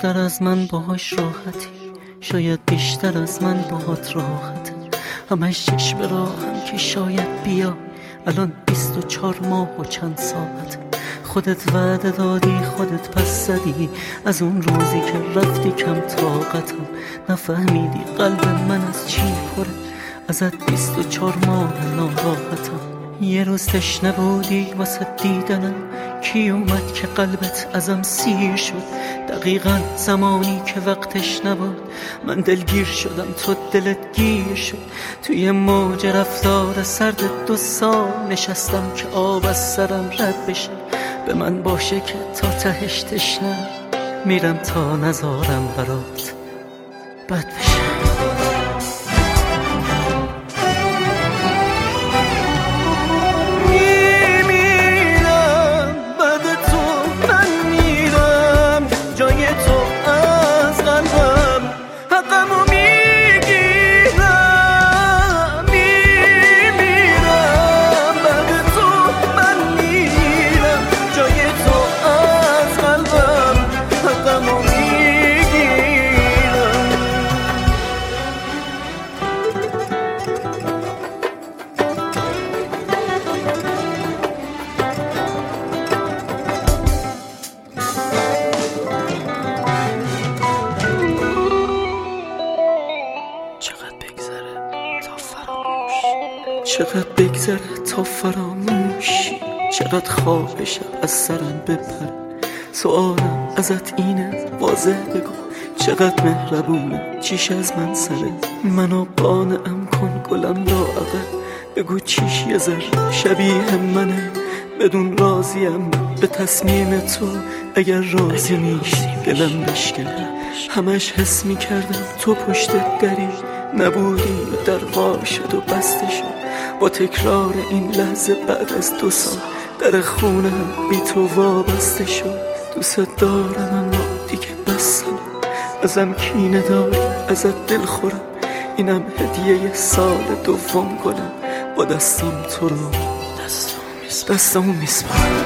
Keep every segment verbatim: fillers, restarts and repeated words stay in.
بیشتر از من باهاش راحتی، شاید بیشتر از من باهات راحته. همش چشم راهم که شاید بیا، الان بیست و چهار ماه و چند ساعت. خودت وعده دادی خودت پس زدی، از اون روزی که رفتی کم طاقتم. نفهمیدی قلب من از چی پره، ازت بیست و چهار ماه ناراحتم. یه روز تشنه بودی واسه دیدنم، کی اومد که قلبت ازم سیر شد؟ دقیقا زمانی که وقتش نبود، من دلگیر شدم تو دلت گیر شد. توی موج رفتار سرد دو سال نشستم که آب از سرم رد بشه. به من باشه که تا تهش تشنه میرم تا نزارم برات بد بشه. چقدر بگذره تا فراموشی، چقدر خواهشم از سرم بپره. سوالم ازت اینه واضح بگو، چقدر مهربونه چیش از من سره. منو قانعم کن گلم لاغره، بگو چیش یه ذره شبیه منه. بدون راضیم به تصمیم تو، اگر راضی میشی دلم بشکنه. همش حس میکردم تو پشت دری نبودی و در وا شد و بسته شد. با تکرار این لحظه بعد از دو سال در خونه بی تو وابسته شد. دوست دارم اما دیگه بسم، ازم کینه داری ازت دل خورم. اینم هدیه سال دوم گلم، با دستم تو رو دستمو میسپارم.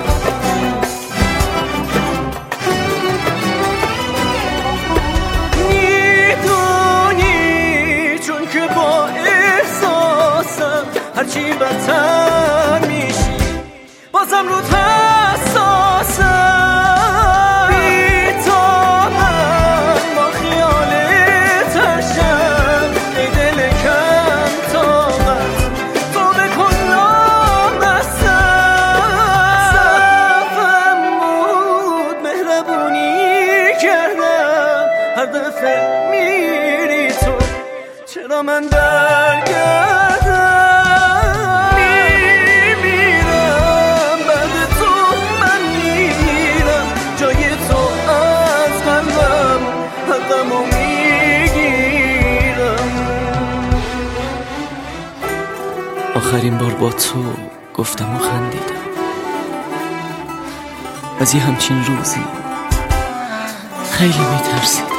هرچی بدتر میشی بازم رو حساسم. بی تو من با خیالت هرشم، ای دل کم طاقت تو بکن نامستم. صفم بود مهربونی کردم، هر دفعه میری تو چرا من برگردم؟ آخرین بار با تو گفتم و خندیدم، از یه همچین روزی خیلی میترسیدم.